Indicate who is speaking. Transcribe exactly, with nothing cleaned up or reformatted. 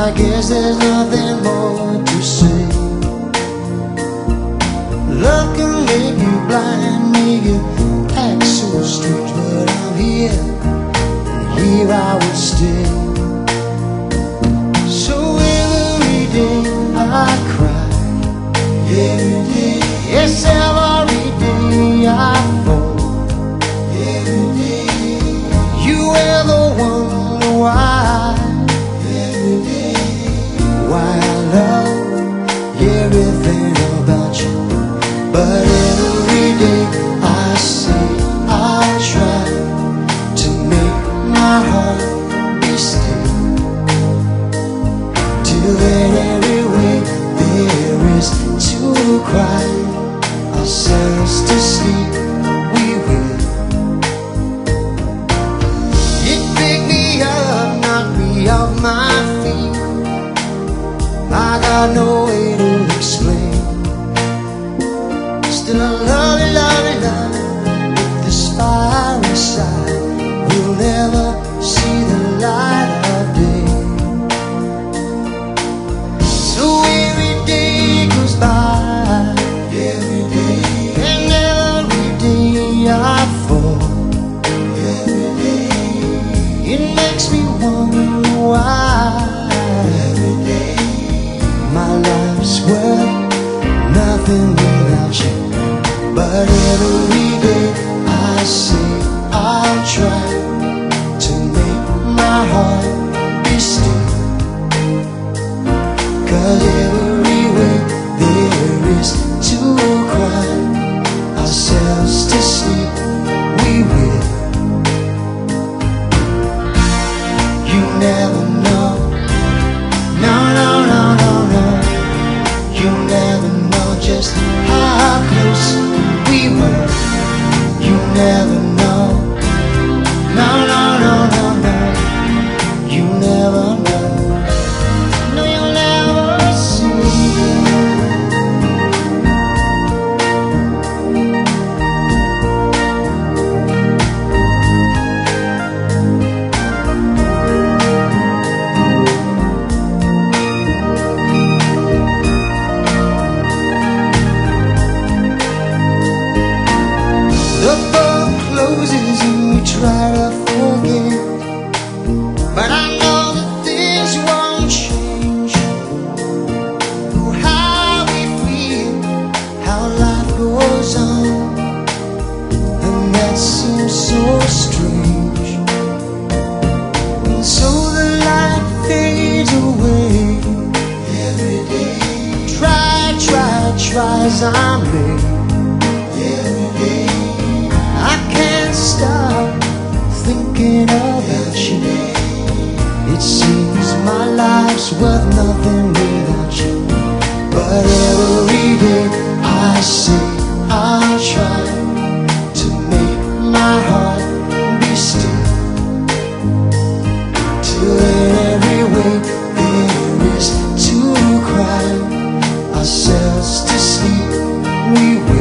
Speaker 1: I guess there's nothing more to say. Love can make you blind, make you act so strange, but I'm here, and here I will stay. So every day I cry, every day, yes, every day I fall, every day. You ever wonder why? Every day, why I love everything about you. But every day I say I try to make my heart be still, till in every way there is to cry ourselves to sleep. We will. It picked me up, knocked me off my feet. I got no way to explain. Still I love you, love you, love you. With this fire inside, we'll never see the light of day. So every day goes by, every day, and every day I fall, every day. It makes me wonder why, every day. My life's worth nothing without you. But every day I say I'll try to make my heart be still, 'cause every way there is to cry ourselves to sleep. We will. You never know. No, no, no, no, no. You never know just how close we were. You never know. No, no, no, no, no. You never know. No, you'll never see. The book closes and we try to forget, but I know that things won't change. Through how we feel, how life goes on, and that seems so strange. And so the light fades away every day. Try, try, try as I may. Stop thinking about you. It seems my life's worth nothing without you. But every day I say I'll try to make my heart be still, till in every way there is to cry ourselves to sleep. We will.